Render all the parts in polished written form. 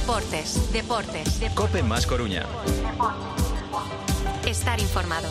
Deportes. COPE más Coruña. Estar informado.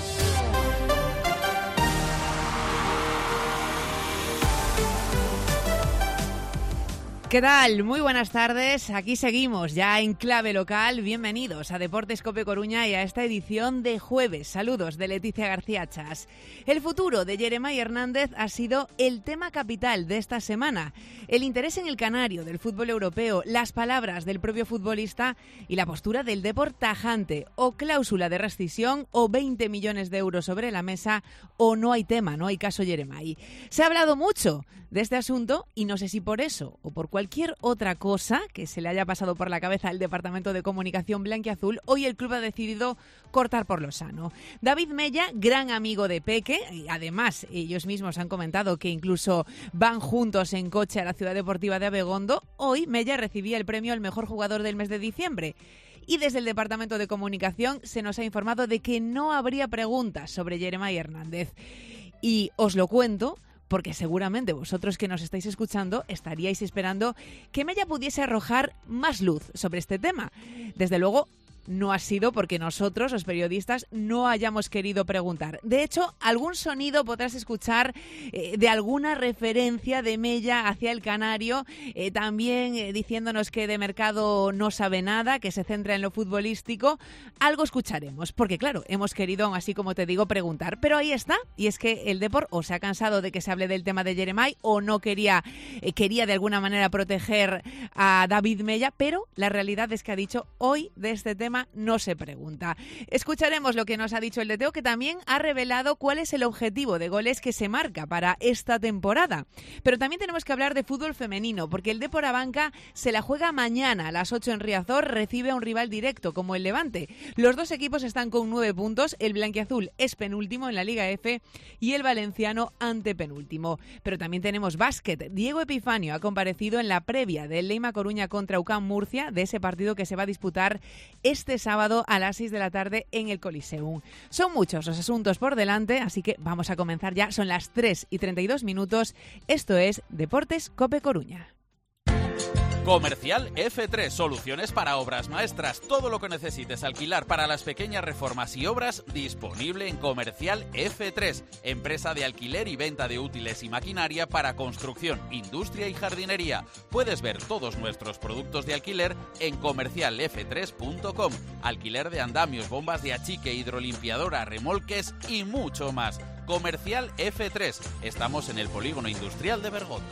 ¿Qué tal? Muy buenas tardes. Aquí seguimos ya en clave local. Bienvenidos a Deportes COPE Coruña y a esta edición de jueves. Saludos de Leticia García Chas. El futuro de Jeremai Hernández ha sido el tema capital de esta semana. El interés en el canario del fútbol europeo, las palabras del propio futbolista y la postura del Depor tajante. O cláusula de rescisión o 20 millones de euros sobre la mesa o no hay tema, no hay caso Jeremai. Se ha hablado mucho de este asunto y no sé si por eso o por cualquier otra cosa que se le haya pasado por la cabeza al Departamento de Comunicación blanquiazul, hoy el club ha decidido cortar por lo sano. David Mella, gran amigo de Peque, y además ellos mismos han comentado que incluso van juntos en coche a la Ciudad Deportiva de Abegondo, hoy Mella recibía el premio al mejor jugador del mes de diciembre. Y desde el Departamento de Comunicación se nos ha informado de que no habría preguntas sobre Jeremai Hernández. Y os lo cuento porque seguramente vosotros que nos estáis escuchando estaríais esperando que Mella pudiese arrojar más luz sobre este tema. Desde luego, no ha sido porque nosotros, los periodistas, no hayamos querido preguntar. De hecho, algún sonido podrás escuchar de alguna referencia de Mella hacia el canario, también diciéndonos que de mercado no sabe nada, que se centra en lo futbolístico. Algo escucharemos, porque claro, hemos querido, aún así como te digo, preguntar. Pero ahí está, y es que el Depor o se ha cansado de que se hable del tema de Jeremai o no quería de alguna manera proteger a David Mella, pero la realidad es que ha dicho hoy de este tema no se pregunta. Escucharemos lo que nos ha dicho el DTO, que también ha revelado cuál es el objetivo de goles que se marca para esta temporada. Pero también tenemos que hablar de fútbol femenino, porque el Depor Abanca se la juega mañana a las 8 en Riazor, recibe a un rival directo como el Levante. Los dos equipos están con 9 puntos, el blanquiazul es penúltimo en la Liga F y el valenciano antepenúltimo. Pero también tenemos básquet. Diego Epifanio ha comparecido en la previa del Leima Coruña contra UCAM Murcia, de ese partido que se va a disputar este sábado a las 6 de la tarde en el Coliseum. Son muchos los asuntos por delante, así que vamos a comenzar ya. Son las 3:32. Esto es Deportes COPE Coruña. Comercial F3, soluciones para obras maestras. Todo lo que necesites alquilar para las pequeñas reformas y obras, disponible en Comercial F3, empresa de alquiler y venta de útiles y maquinaria para construcción, industria y jardinería. Puedes ver todos nuestros productos de alquiler en comercialf3.com. Alquiler de andamios, bombas de achique, hidrolimpiadora, remolques y mucho más. Comercial F3. Estamos en el Polígono Industrial de Bergondo.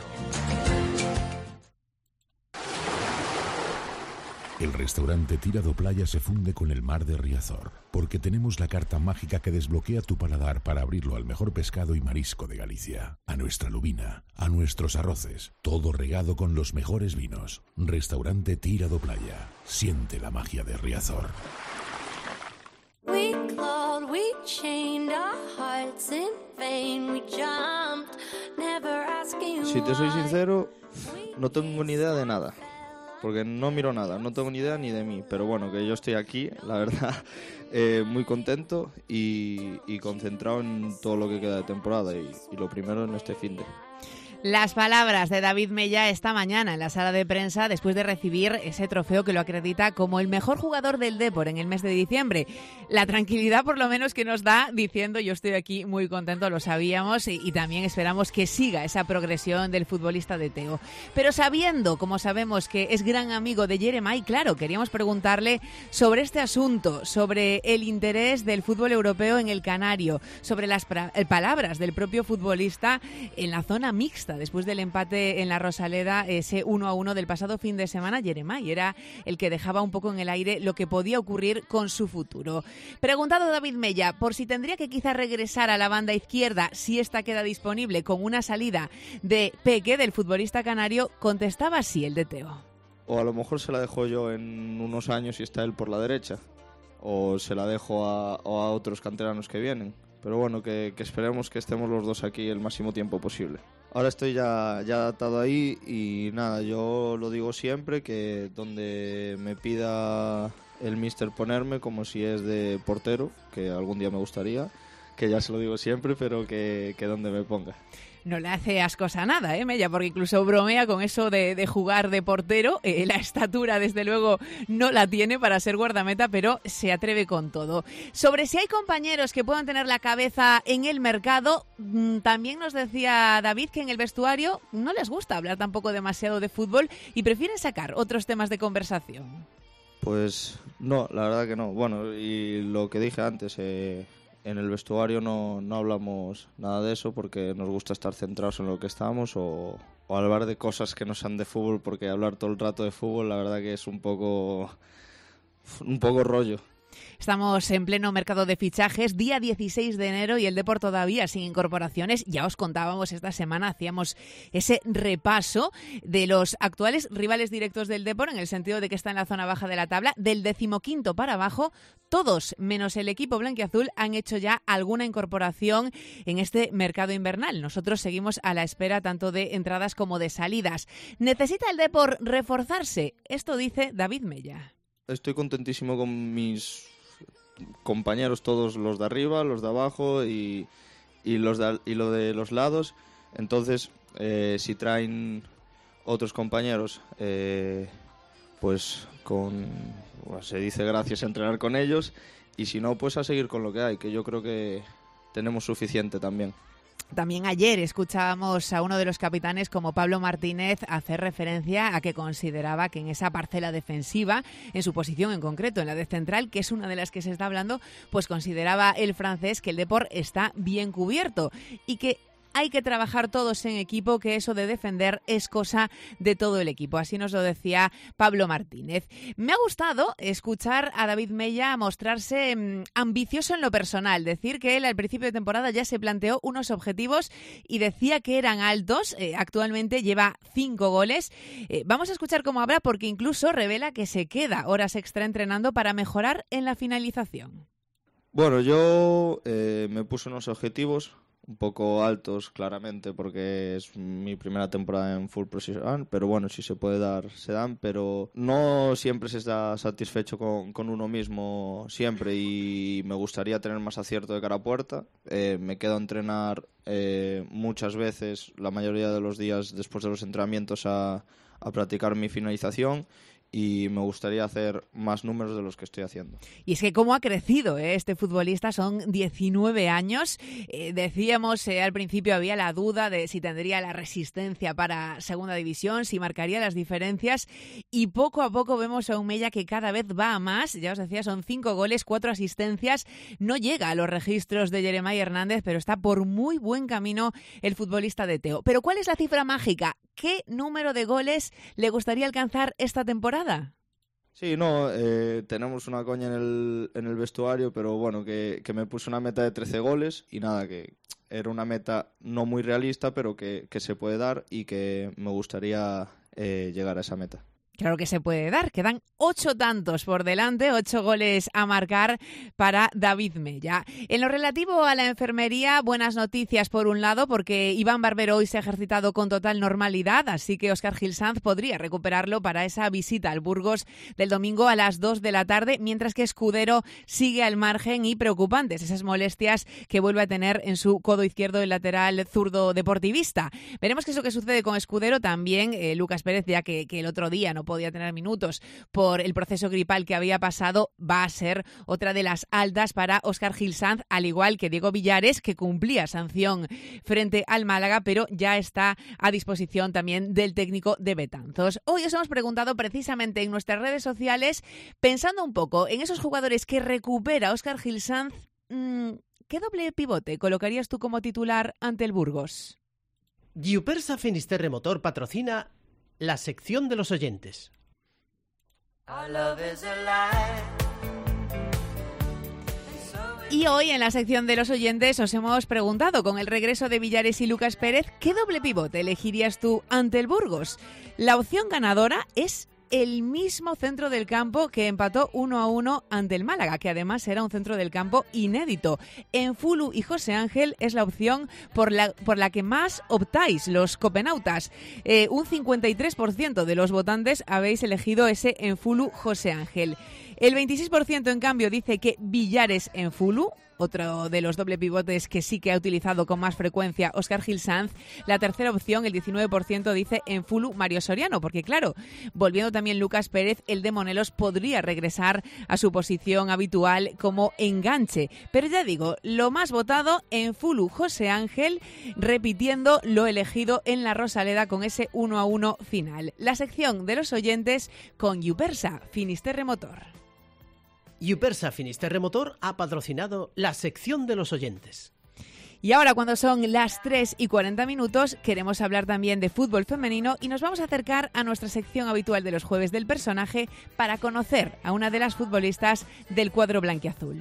El restaurante Tirado Playa se funde con el mar de Riazor, porque tenemos la carta mágica que desbloquea tu paladar para abrirlo al mejor pescado y marisco de Galicia, a nuestra lubina, a nuestros arroces, todo regado con los mejores vinos. Restaurante Tirado Playa, siente la magia de Riazor. We clawed, we chained our hearts in vain, we jumped, never asking why. Si te soy sincero, no tengo ni idea de nada. Porque no miro nada, no tengo ni idea ni de mí. Pero bueno, que yo estoy aquí, la verdad, muy contento y concentrado en todo lo que queda de temporada. Y lo primero en este finde. Las palabras de David Mella esta mañana en la sala de prensa después de recibir ese trofeo que lo acredita como el mejor jugador del Depor en el mes de diciembre. La tranquilidad por lo menos que nos da diciendo yo estoy aquí muy contento, lo sabíamos y también esperamos que siga esa progresión del futbolista de Teo. Pero sabiendo, como sabemos, que es gran amigo de Jeremai, claro, queríamos preguntarle sobre este asunto, sobre el interés del fútbol europeo en el Canario, sobre las palabras del propio futbolista en la zona mixta después del empate en la Rosaleda, ese 1-1 del pasado fin de semana. Jeremai era el que dejaba un poco en el aire lo que podía ocurrir con su futuro. Preguntado David Mella por si tendría que quizá regresar a la banda izquierda si esta queda disponible con una salida de Peque, del futbolista canario, contestaba así el de Teo. O a lo mejor se la dejo yo en unos años y está él por la derecha. O se la dejo a otros canteranos que vienen. Pero bueno, que esperemos que estemos los dos aquí el máximo tiempo posible. Ahora estoy ya adaptado ahí y nada, yo lo digo siempre, que donde me pida el míster ponerme, como si es de portero, que algún día me gustaría, que ya se lo digo siempre, pero que donde me ponga. No le hace ascos a nada, Mella, porque incluso bromea con eso de jugar de portero. La estatura, desde luego, no la tiene para ser guardameta, pero se atreve con todo. Sobre si hay compañeros que puedan tener la cabeza en el mercado, también nos decía David que en el vestuario no les gusta hablar tampoco demasiado de fútbol y prefieren sacar otros temas de conversación. Pues no, la verdad que no. Bueno, y lo que dije antes, en el vestuario no hablamos nada de eso porque nos gusta estar centrados en lo que estamos o hablar de cosas que no sean de fútbol, porque hablar todo el rato de fútbol la verdad que es un poco rollo. Estamos en pleno mercado de fichajes, día 16 de enero y el Depor todavía sin incorporaciones. Ya os contábamos esta semana, hacíamos ese repaso de los actuales rivales directos del Depor, en el sentido de que está en la zona baja de la tabla, del 15º para abajo. Todos, menos el equipo blanquiazul, han hecho ya alguna incorporación en este mercado invernal. Nosotros seguimos a la espera tanto de entradas como de salidas. ¿Necesita el Depor reforzarse? Esto dice David Mella. Estoy contentísimo con mis compañeros, todos los de arriba, los de abajo y lo de los lados. Entonces, si traen otros compañeros, pues se dice gracias a entrenar con ellos, y si no, pues a seguir con lo que hay, que yo creo que tenemos suficiente también. También ayer escuchábamos a uno de los capitanes, como Pablo Martínez, hacer referencia a que consideraba que en esa parcela defensiva, en su posición en concreto, en la de central, que es una de las que se está hablando, pues consideraba el francés que el Depor está bien cubierto y que hay que trabajar todos en equipo, que eso de defender es cosa de todo el equipo. Así nos lo decía Pablo Martínez. Me ha gustado escuchar a David Mella mostrarse ambicioso en lo personal, decir que él al principio de temporada ya se planteó unos objetivos y decía que eran altos. Actualmente lleva 5 goles. Vamos a escuchar cómo habla, porque incluso revela que se queda horas extra entrenando para mejorar en la finalización. Bueno, yo me puse unos objetivos un poco altos, claramente, porque es mi primera temporada en full profesional, pero bueno, si se puede dar, se dan, pero no siempre se está satisfecho con uno mismo siempre, y me gustaría tener más acierto de cara a puerta. Me quedo a entrenar muchas veces, la mayoría de los días después de los entrenamientos, a practicar mi finalización, y me gustaría hacer más números de los que estoy haciendo. Y es que cómo ha crecido este futbolista, son 19 años. Decíamos al principio, había la duda de si tendría la resistencia para segunda división, si marcaría las diferencias, y poco a poco vemos a un Mella que cada vez va a más. Ya os decía, son 5 goles, 4 asistencias, no llega a los registros de Jeremai Hernández, pero está por muy buen camino el futbolista de Teo. Pero ¿cuál es la cifra mágica? ¿Qué número de goles le gustaría alcanzar esta temporada? Sí, no, tenemos una coña en el vestuario, pero bueno, que me puse una meta de 13 goles y nada, que era una meta no muy realista, pero que se puede dar, y que me gustaría llegar a esa meta. Claro que se puede dar. Quedan 8 tantos por delante, 8 goles a marcar para David Mella. En lo relativo a la enfermería, buenas noticias por un lado, porque Iván Barbero hoy se ha ejercitado con total normalidad, así que Óscar Gil Sanz podría recuperarlo para esa visita al Burgos del domingo a las 2 de la tarde, mientras que Escudero sigue al margen, y preocupantes esas molestias que vuelve a tener en su codo izquierdo el lateral zurdo deportivista. Veremos qué es lo que sucede con Escudero. También Lucas Pérez, ya que el otro día no podía tener minutos por el proceso gripal que había pasado, va a ser otra de las altas para Óscar Gil Sanz, al igual que Diego Villares, que cumplía sanción frente al Málaga, pero ya está a disposición también del técnico de Betanzos. Hoy os hemos preguntado precisamente en nuestras redes sociales, pensando un poco en esos jugadores que recupera Óscar Gil Sanz, ¿qué doble pivote colocarías tú como titular ante el Burgos? Giupersa Finisterre Motor patrocina la sección de los oyentes. Y hoy en la sección de los oyentes os hemos preguntado, con el regreso de Villares y Lucas Pérez, ¿qué doble pivote elegirías tú ante el Burgos? La opción ganadora es el mismo centro del campo que empató 1-1 ante el Málaga, que además era un centro del campo inédito. Enfulu y José Ángel es la opción por la que más optáis los copenautas. Un 53% de los votantes habéis elegido ese Enfulu José Ángel. El 26% en cambio dice que Villares en Fulu, otro de los doble pivotes que sí que ha utilizado con más frecuencia Óscar Gil Sanz. La tercera opción, el 19%, dice en Fulu Mario Soriano, porque claro, volviendo también Lucas Pérez, el de Monelos podría regresar a su posición habitual como enganche. Pero ya digo, lo más votado en Fulu José Ángel, repitiendo lo elegido en la Rosaleda con ese 1-1 final. La sección de los oyentes con Yupersa, Finisterre Motor. Yupersa Finisterre Motor ha patrocinado la sección de los oyentes. Y ahora, cuando son las 3:40, queremos hablar también de fútbol femenino y nos vamos a acercar a nuestra sección habitual de los jueves del personaje para conocer a una de las futbolistas del cuadro blanquiazul.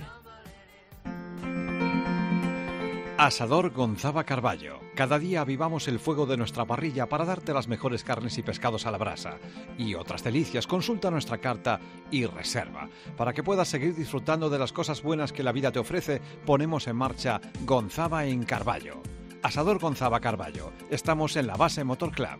Asador Gonzaba Carballo. Cada día avivamos el fuego de nuestra parrilla para darte las mejores carnes y pescados a la brasa. Y otras delicias, consulta nuestra carta y reserva. Para que puedas seguir disfrutando de las cosas buenas que la vida te ofrece, ponemos en marcha Gonzaba en Carballo. Asador Gonzaba Carballo. Estamos en la Base Motor Club.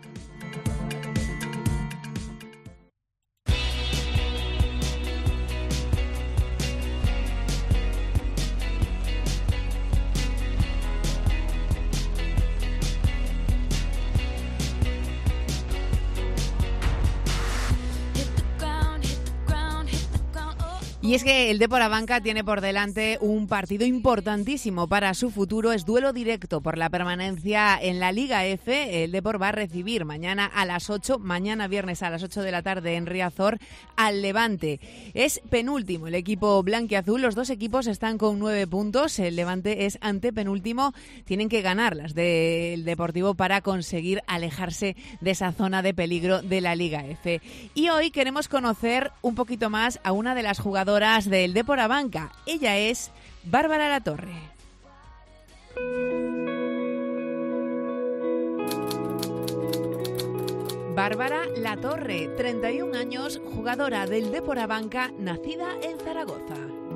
Y es que el Depor Abanca tiene por delante un partido importantísimo para su futuro. Es duelo directo por la permanencia en la Liga F. El Depor va a recibir mañana a las 8, mañana viernes a las 8 de la tarde en Riazor, al Levante. Es penúltimo el equipo blanquiazul. Los dos equipos están con 9 puntos. El Levante es antepenúltimo. Tienen que ganar las del Deportivo para conseguir alejarse de esa zona de peligro de la Liga F. Y hoy queremos conocer un poquito más a una de las jugadoras del Depor Abanca. Ella es Bárbara Latorre. Bárbara Latorre, 31 años, jugadora del Depor Abanca, nacida en Zaragoza.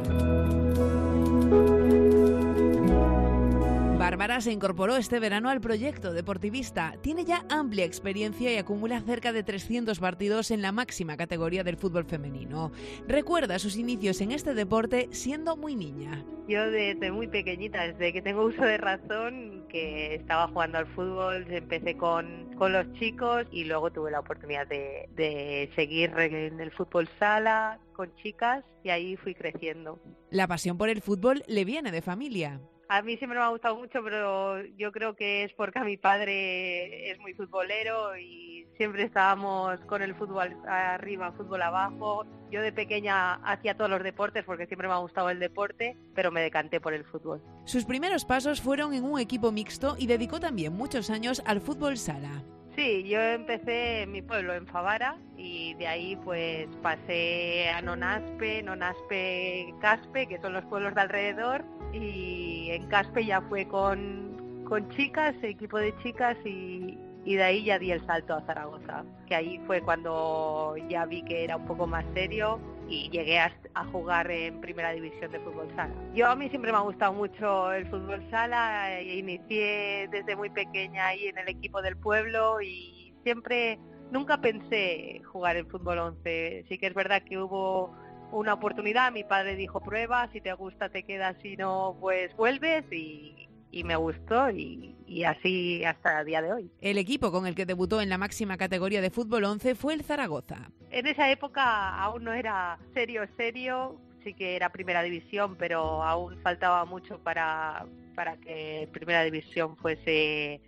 Bárbara se incorporó este verano al proyecto deportivista. Tiene ya amplia experiencia y acumula cerca de 300 partidos en la máxima categoría del fútbol femenino. Recuerda sus inicios en este deporte siendo muy niña. Yo desde muy pequeñita, desde que tengo uso de razón, que estaba jugando al fútbol, empecé con los chicos y luego tuve la oportunidad de seguir en el fútbol sala con chicas y ahí fui creciendo. La pasión por el fútbol le viene de familia. A mí siempre me ha gustado mucho, pero yo creo que es porque a mi padre es muy futbolero y siempre estábamos con el fútbol arriba, fútbol abajo. Yo de pequeña hacía todos los deportes porque siempre me ha gustado el deporte, pero me decanté por el fútbol. Sus primeros pasos fueron en un equipo mixto y dedicó también muchos años al fútbol sala. Sí, yo empecé en mi pueblo, en Favara, y de ahí pues pasé a Nonaspe, Caspe, que son los pueblos de alrededor, y en Caspe ya fue con chicas, equipo de chicas, y de ahí ya di el salto a Zaragoza, que ahí fue cuando ya vi que era un poco más serio y llegué a jugar en primera división de fútbol sala. A mí siempre me ha gustado mucho el fútbol sala, inicié desde muy pequeña ahí en el equipo del pueblo y nunca pensé jugar en fútbol 11. Sí que es verdad que hubo una oportunidad, mi padre dijo prueba, si te gusta te quedas, si no pues vuelves y me gustó y así hasta el día de hoy. El equipo con el que debutó en la máxima categoría de fútbol 11 fue el Zaragoza. En esa época aún no era serio, sí que era primera división, pero aún faltaba mucho para que primera división fuese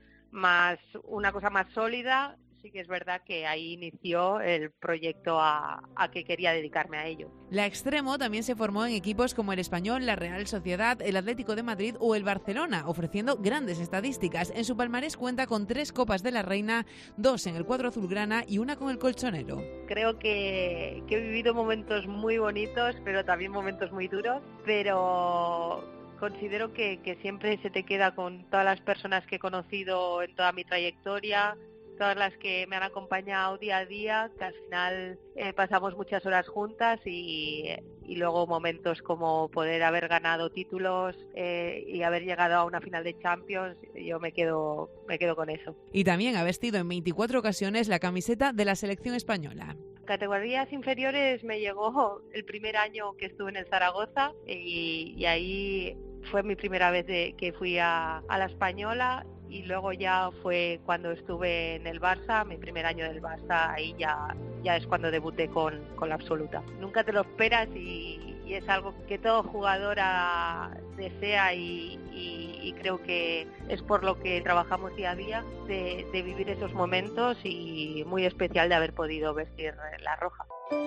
una cosa más sólida. Sí que es verdad que ahí inició el proyecto a que quería dedicarme a ello. La Extremo también se formó en equipos como el Español, la Real Sociedad, el Atlético de Madrid o el Barcelona, ofreciendo grandes estadísticas. En su palmarés cuenta con 3 Copas de la Reina, 2 en el cuadro azulgrana y 1 con el Colchonero. Creo que he vivido momentos muy bonitos, pero también momentos muy duros, pero considero que siempre se te queda con todas las personas que he conocido en toda mi trayectoria, todas las que me han acompañado día a día, que al final pasamos muchas horas juntas y luego momentos como poder haber ganado títulos y haber llegado a una final de Champions, yo me quedo con eso. Y también ha vestido en 24 ocasiones la camiseta de la selección española. categorías inferiores me llegó el primer año que estuve en el Zaragoza y ahí fue mi primera vez que fui a la Española, y luego ya fue cuando estuve en el Barça, mi primer año del Barça, ahí ya es cuando debuté con la absoluta. Nunca te lo esperas y es algo que todo jugadora desea y creo que es por lo que trabajamos día a día, de vivir esos momentos, y muy especial de haber podido vestir la roja.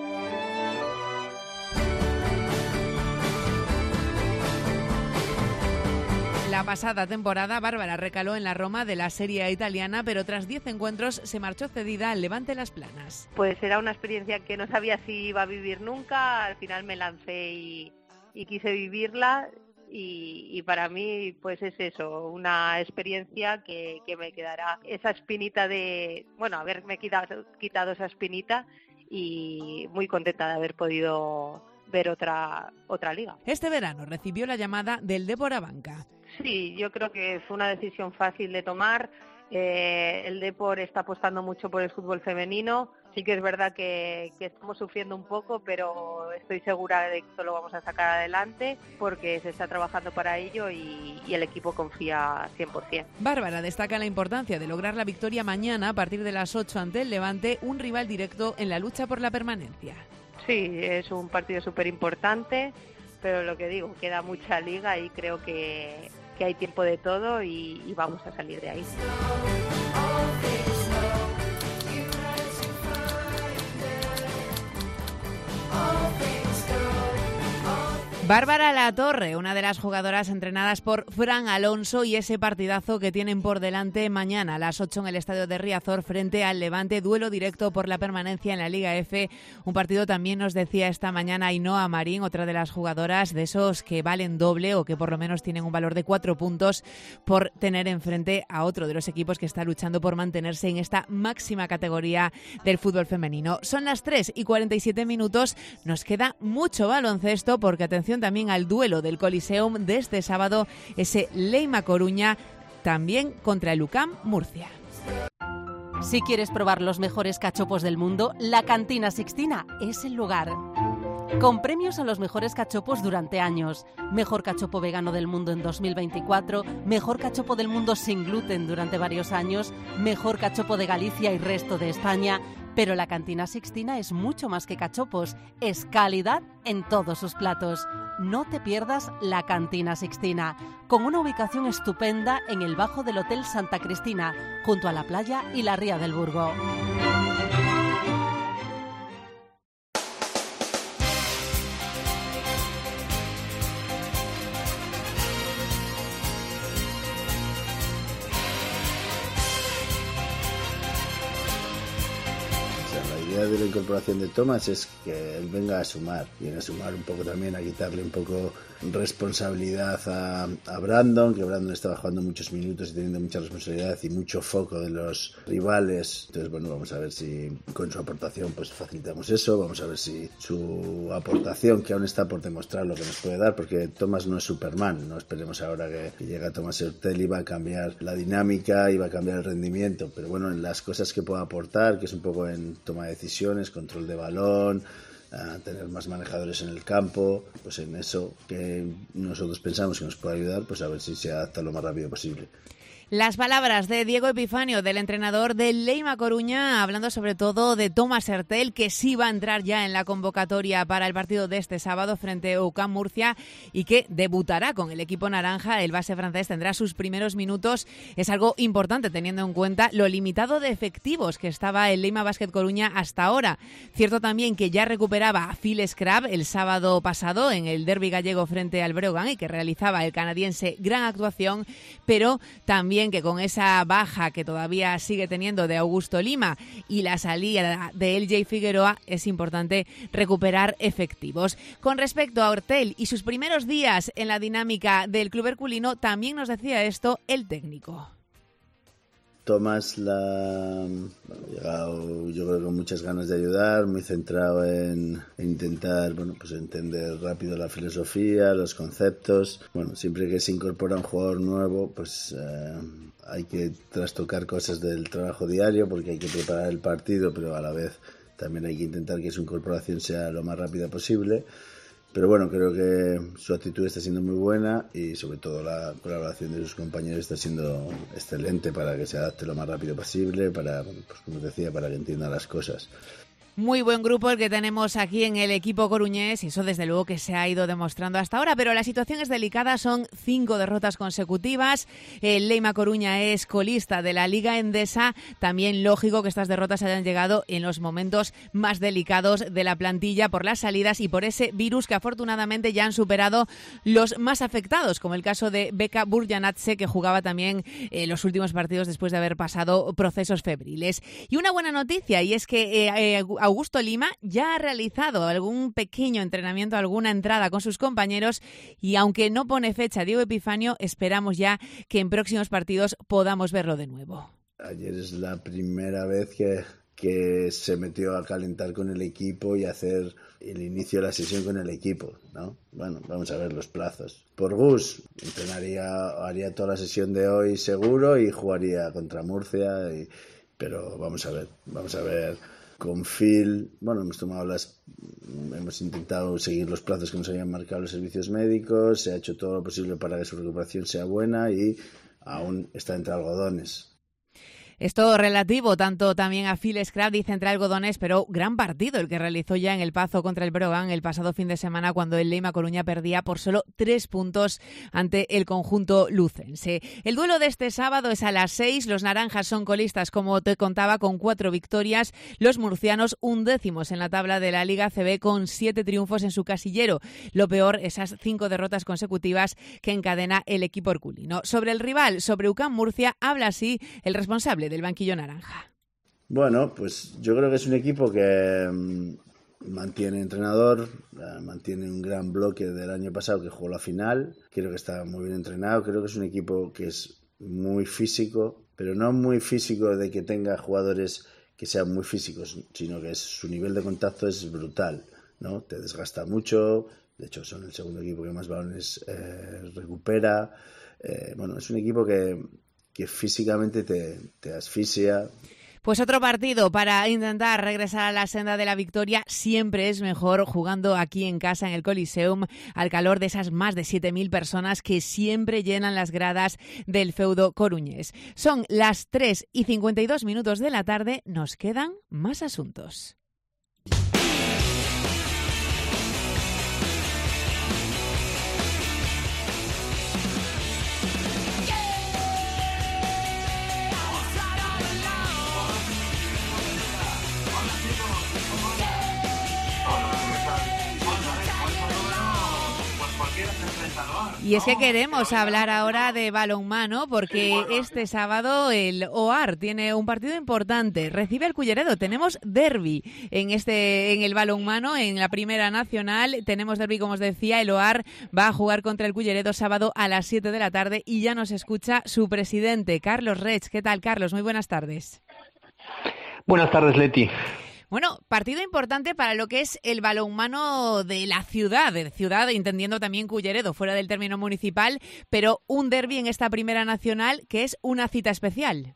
La pasada temporada, Bárbara recaló en la Roma de la Serie A italiana, pero tras 10 encuentros se marchó cedida al Levante Las Planas. Pues era una experiencia que no sabía si iba a vivir nunca. Al final me lancé y quise vivirla, y para mí pues es eso, una experiencia que me quedará esa espinita de, bueno, haberme quitado esa espinita, y muy contenta de haber podido ver otra liga. Este verano recibió la llamada del Depor Abanca. Sí, yo creo que fue una decisión fácil de tomar. El Depor está apostando mucho por el fútbol femenino. Sí que es verdad que estamos sufriendo un poco, pero estoy segura de que esto lo vamos a sacar adelante, porque se está trabajando para ello y el equipo confía 100%. Bárbara destaca la importancia de lograr la victoria mañana a partir de las 8 ante el Levante, un rival directo en la lucha por la permanencia. Sí, es un partido súper importante, pero lo que digo, queda mucha liga y creo que hay tiempo de todo y vamos a salir de ahí. Bárbara Latorre, una de las jugadoras entrenadas por Fran Alonso, y ese partidazo que tienen por delante mañana a las 8 en el estadio de Riazor frente al Levante, duelo directo por la permanencia en la Liga F. Un partido, también nos decía esta mañana Ainhoa Marín, otra de las jugadoras de esos que valen doble o que por lo menos tienen un valor de 4 puntos por tener enfrente a otro de los equipos que está luchando por mantenerse en esta máxima categoría del fútbol femenino. Son las 3:47, nos queda mucho baloncesto, porque atención también al duelo del Coliseum de este sábado, ese Leima Coruña también contra el UCAM Murcia. Si quieres probar los mejores cachopos del mundo, la Cantina Sixtina es el lugar. Con premios a los mejores cachopos durante años. Mejor cachopo vegano del mundo en 2024, mejor cachopo del mundo sin gluten durante varios años, mejor cachopo de Galicia y resto de España. Pero la Cantina Sixtina es mucho más que cachopos, es calidad en todos sus platos. No te pierdas la Cantina Sixtina, con una ubicación estupenda en el bajo del Hotel Santa Cristina, junto a la playa y la ría del Burgo. De la incorporación de Thomas es que él venga a sumar un poco también, a quitarle un poco responsabilidad a Brandon, que Brandon estaba jugando muchos minutos y teniendo mucha responsabilidad y mucho foco de los rivales. Entonces, bueno, vamos a ver si con su aportación pues facilitamos eso, vamos a ver si su aportación, que aún está por demostrar lo que nos puede dar, porque Thomas no es Superman, no esperemos ahora que llega Thomas Hurtel y va a cambiar la dinámica y va a cambiar el rendimiento, pero bueno, en las cosas que pueda aportar, que es un poco en toma de decisiones, control de balón, a tener más manejadores en el campo, pues en eso que nosotros pensamos que nos puede ayudar, pues a ver si se adapta lo más rápido posible. Las palabras de Diego Epifanio, del entrenador del Leima Coruña, hablando sobre todo de Thomas Hurtel, que sí va a entrar ya en la convocatoria para el partido de este sábado frente a UCAM Murcia y que debutará con el equipo naranja. El base francés tendrá sus primeros minutos. Es algo importante teniendo en cuenta lo limitado de efectivos que estaba el Leima Basket Coruña hasta ahora. Cierto también que ya recuperaba a Phil Scrab el sábado pasado en el derbi gallego frente al Breogán y que realizaba el canadiense gran actuación, pero también que con esa baja que todavía sigue teniendo de Augusto Lima y la salida de LJ Figueroa, es importante recuperar efectivos. Con respecto a Hurtel y sus primeros días en la dinámica del club herculino, también nos decía esto el técnico. Tomás ha llegado, yo creo, con muchas ganas de ayudar, muy centrado en intentar, bueno, pues entender rápido la filosofía, los conceptos. Bueno, siempre que se incorpora un jugador nuevo, pues hay que trastocar cosas del trabajo diario porque hay que preparar el partido, pero a la vez también hay que intentar que su incorporación sea lo más rápida posible. Pero bueno, creo que su actitud está siendo muy buena y sobre todo la colaboración de sus compañeros está siendo excelente para que se adapte lo más rápido posible, para, pues como decía, para que entienda las cosas. Muy buen grupo el que tenemos aquí en el equipo coruñés y eso desde luego que se ha ido demostrando hasta ahora, pero la situación es delicada, son 5 derrotas consecutivas, el Leima Coruña es colista de la Liga Endesa, también lógico que estas derrotas hayan llegado en los momentos más delicados de la plantilla por las salidas y por ese virus que afortunadamente ya han superado los más afectados, como el caso de Beka Burjanadze, que jugaba también los últimos partidos después de haber pasado procesos febriles. Y una buena noticia, y es que Augusto Lima ya ha realizado algún pequeño entrenamiento, alguna entrada con sus compañeros y aunque no pone fecha Diego Epifanio, esperamos ya que en próximos partidos podamos verlo de nuevo. Ayer es la primera vez que se metió a calentar con el equipo y a hacer el inicio de la sesión con el equipo, ¿no? Bueno, vamos a ver los plazos. Por Gus, haría toda la sesión de hoy seguro y jugaría contra Murcia, pero vamos a ver. Con Phil, bueno, hemos intentado seguir los plazos que nos habían marcado los servicios médicos, se ha hecho todo lo posible para que su recuperación sea buena y aún está entre algodones. Es todo relativo, tanto también a Phil Scrap, dice entre algodones, pero gran partido el que realizó ya en el Pazo contra el Breogán el pasado fin de semana cuando el Leima Coruña perdía por solo 3 puntos ante el conjunto lucense. El duelo de este sábado es a las 6, los naranjas son colistas, como te contaba, con 4 victorias, los murcianos 11º en la tabla de la Liga CB con 7 triunfos en su casillero. Lo peor, esas 5 derrotas consecutivas que encadena el equipo herculino. Sobre el rival, sobre UCAM Murcia, habla así el responsable del banquillo naranja. Bueno, pues yo creo que es un equipo que mantiene entrenador, mantiene un gran bloque del año pasado que jugó la final, creo que está muy bien entrenado, creo que es un equipo que es muy físico, pero no muy físico de que tenga jugadores que sean muy físicos, sino que su nivel de contacto es brutal, ¿no? Te desgasta mucho, de hecho son el segundo equipo que más balones recupera, bueno, es un equipo que físicamente te asfixia. Pues otro partido para intentar regresar a la senda de la victoria. Siempre es mejor jugando aquí en casa en el Coliseum al calor de esas más de 7.000 personas que siempre llenan las gradas del feudo coruñés. Son las 3:52 de la tarde. Nos quedan más asuntos. Y es que queremos hablar ahora de balonmano porque este sábado el OAR tiene un partido importante. Recibe al Culleredo. Tenemos derbi en el balonmano en la Primera Nacional. Tenemos derbi, como os decía. El OAR va a jugar contra el Culleredo sábado a las 7 de la tarde y ya nos escucha su presidente, Carlos Reig. ¿Qué tal, Carlos? Muy buenas tardes. Buenas tardes, Leti. Bueno, partido importante para lo que es el balonmano de la ciudad, entendiendo también Culleredo, fuera del término municipal, pero un derbi en esta Primera Nacional que es una cita especial.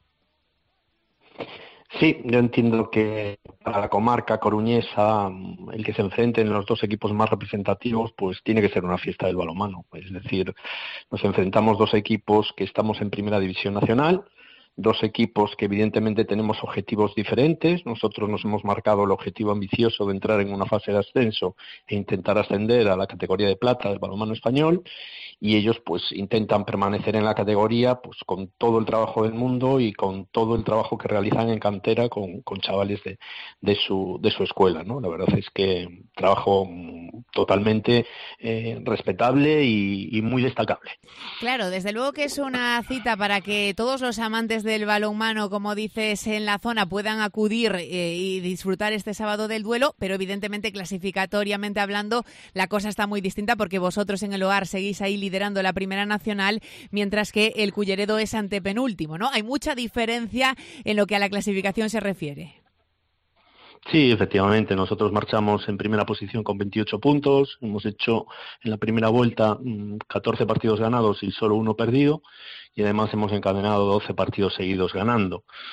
Sí, yo entiendo que para la comarca coruñesa el que se enfrenten los dos equipos más representativos pues tiene que ser una fiesta del balonmano. Es decir, nos enfrentamos dos equipos que estamos en Primera División Nacional, dos equipos que evidentemente tenemos objetivos diferentes. Nosotros nos hemos marcado el objetivo ambicioso de entrar en una fase de ascenso e intentar ascender a la categoría de plata del balonmano español, y ellos pues intentan permanecer en la categoría pues con todo el trabajo del mundo y con todo el trabajo que realizan en cantera con chavales de su escuela, ¿no? La verdad es que trabajo totalmente respetable y muy destacable. Claro, desde luego que es una cita para que todos los amantes del balonmano, como dices, en la zona puedan acudir y disfrutar este sábado del duelo, pero evidentemente clasificatoriamente hablando la cosa está muy distinta porque vosotros en el OAR seguís ahí liderando la Primera Nacional, mientras que el Culleredo es antepenúltimo, ¿no? Hay mucha diferencia en lo que a la clasificación se refiere. Sí, efectivamente, nosotros marchamos en primera posición con 28 puntos, hemos hecho en la primera vuelta 14 partidos ganados y solo 1 perdido, y además hemos encadenado 12 partidos seguidos ganando.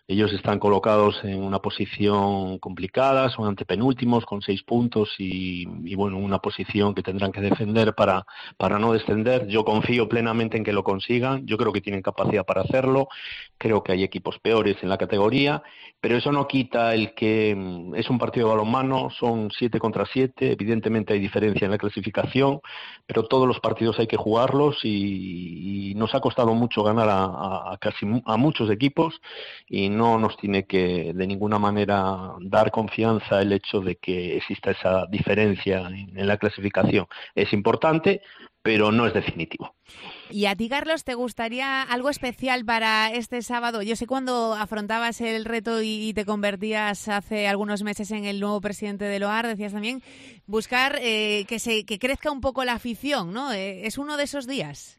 Ellos están colocados en una posición complicada, son antepenúltimos con 6 puntos y bueno, una posición que tendrán que defender para no descender. Yo confío plenamente en que lo consigan, yo creo que tienen capacidad para hacerlo, creo que hay equipos peores en la categoría, pero eso no quita el que es un partido de balonmano, son 7 contra 7, evidentemente hay diferencia en la clasificación, pero todos los partidos hay que jugarlos y nos ha costado mucho ganar a muchos equipos y no nos tiene que de ninguna manera dar confianza el hecho de que exista esa diferencia en la clasificación. Es importante, pero no es definitivo. ¿Y a ti, Carlos, te gustaría algo especial para este sábado? Yo sé cuando afrontabas el reto y te convertías hace algunos meses en el nuevo presidente de Loar, decías también buscar que crezca un poco la afición, ¿no? ¿Es uno de esos días?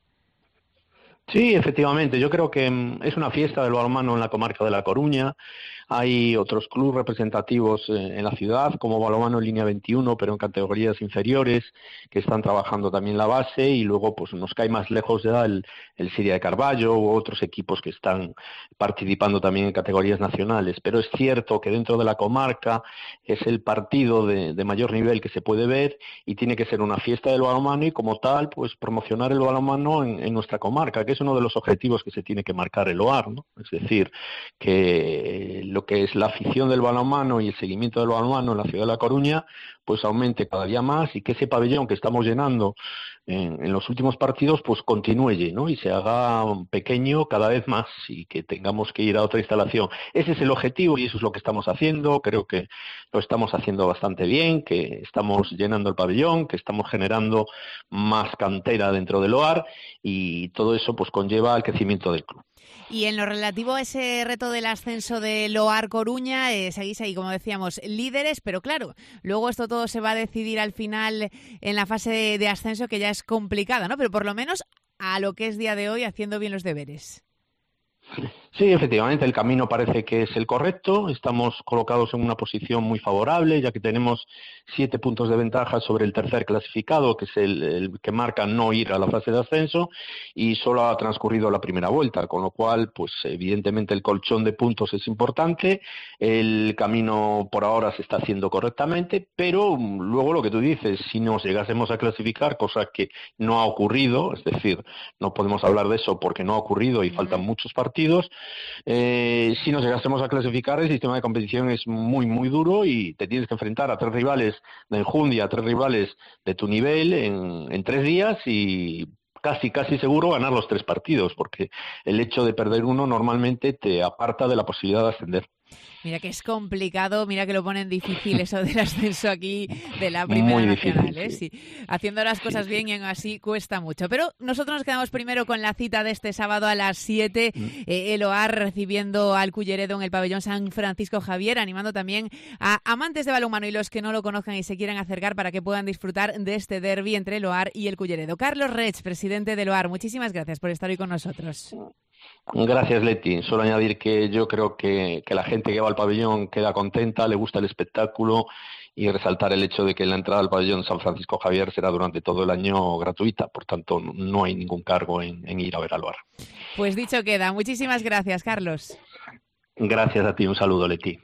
Sí, efectivamente. Yo creo que es una fiesta del balonmano en la comarca de La Coruña. Hay otros clubes representativos en la ciudad, como Balonmano en Línea 21, pero en categorías inferiores, que están trabajando también la base, y luego pues nos cae más lejos ya el Siria de Carballo u otros equipos que están participando también en categorías nacionales. Pero es cierto que dentro de la comarca es el partido de mayor nivel que se puede ver y tiene que ser una fiesta del balonmano y como tal pues promocionar el balonmano en nuestra comarca, que es uno de los objetivos que se tiene que marcar el OAR, ¿no? Es decir, que lo que es la afición del balonmano y el seguimiento del balonmano en la ciudad de La Coruña pues aumente cada día más y que ese pabellón que estamos llenando en los últimos partidos pues continúe lleno y se haga pequeño cada vez más y que tengamos que ir a otra instalación. Ese es el objetivo y eso es lo que estamos haciendo. Creo que lo estamos haciendo bastante bien, que estamos llenando el pabellón, que estamos generando más cantera dentro del OAR y todo eso pues conlleva al crecimiento del club. Y en lo relativo a ese reto del ascenso de Loar Coruña, seguís ahí, como decíamos, líderes, pero claro, luego esto todo se va a decidir al final en la fase de ascenso, que ya es complicada, ¿no? Pero por lo menos a lo que es día de hoy, haciendo bien los deberes. Sí, efectivamente, el camino parece que es el correcto. Estamos colocados en una posición muy favorable, ya que tenemos 7 puntos de ventaja sobre el tercer clasificado, que es el que marca no ir a la fase de ascenso, y solo ha transcurrido la primera vuelta, con lo cual, pues evidentemente el colchón de puntos es importante. El camino por ahora se está haciendo correctamente, pero luego lo que tú dices, si nos llegásemos a clasificar, cosa que no ha ocurrido, es decir, no podemos hablar de eso porque no ha ocurrido y faltan muchos partidos. Si nos llegásemos a clasificar, el sistema de competición es muy, muy duro y te tienes que enfrentar a 3 rivales de enjundia, a 3 rivales de tu nivel en 3 días y casi seguro ganar los 3 partidos, porque el hecho de perder uno normalmente te aparta de la posibilidad de ascender. Mira que es complicado, mira que lo ponen difícil eso del ascenso aquí de la Primera Nacional, ¿eh? Sí. Haciendo las cosas bien y así cuesta mucho. Pero nosotros nos quedamos primero con la cita de este sábado a las 7, el OAR recibiendo al Culleredo en el pabellón San Francisco Javier, animando también a amantes de balonmano y los que no lo conozcan y se quieran acercar para que puedan disfrutar de este derbi entre el OAR y el Culleredo. Carlos Reig, presidente del OAR, muchísimas gracias por estar hoy con nosotros. Gracias, Leti. Solo añadir que yo creo que la gente que va al pabellón queda contenta, le gusta el espectáculo y resaltar el hecho de que la entrada al pabellón San Francisco Javier será durante todo el año gratuita. Por tanto, no hay ningún cargo en ir a ver al OAR. Pues dicho queda. Muchísimas gracias, Carlos. Gracias a ti. Un saludo, Leti.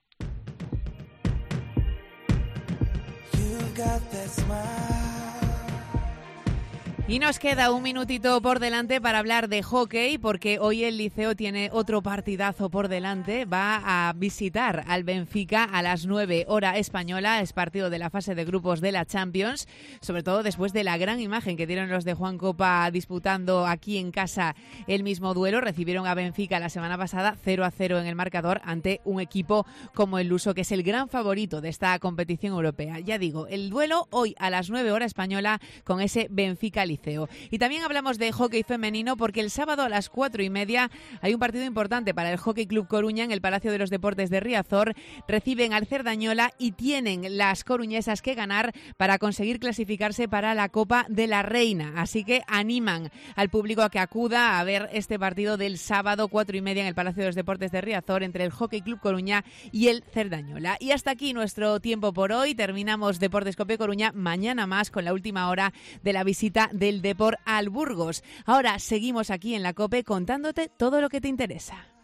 Y nos queda un minutito por delante para hablar de hockey, porque hoy el Liceo tiene otro partidazo por delante. Va a visitar al Benfica a las 9 hora española. Es partido de la fase de grupos de la Champions, sobre todo después de la gran imagen que dieron los de Juan Copa disputando aquí en casa el mismo duelo. Recibieron a Benfica la semana pasada 0-0 en el marcador ante un equipo como el luso, que es el gran favorito de esta competición europea. Ya digo, el duelo hoy a las 9 hora española con ese Benfica-Liceo. Y también hablamos de hockey femenino, porque el sábado a las 4:30 hay un partido importante para el Hockey Club Coruña en el Palacio de los Deportes de Riazor. Reciben al Cerdañola y tienen las coruñesas que ganar para conseguir clasificarse para la Copa de la Reina. Así que animan al público a que acuda a ver este partido del sábado 4:30 en el Palacio de los Deportes de Riazor entre el Hockey Club Coruña y el Cerdañola. Y hasta aquí nuestro tiempo por hoy. Terminamos Deportes Cope Coruña. Mañana más con la última hora de la visita del Depor al Burgos. Ahora seguimos aquí en la COPE contándote todo lo que te interesa.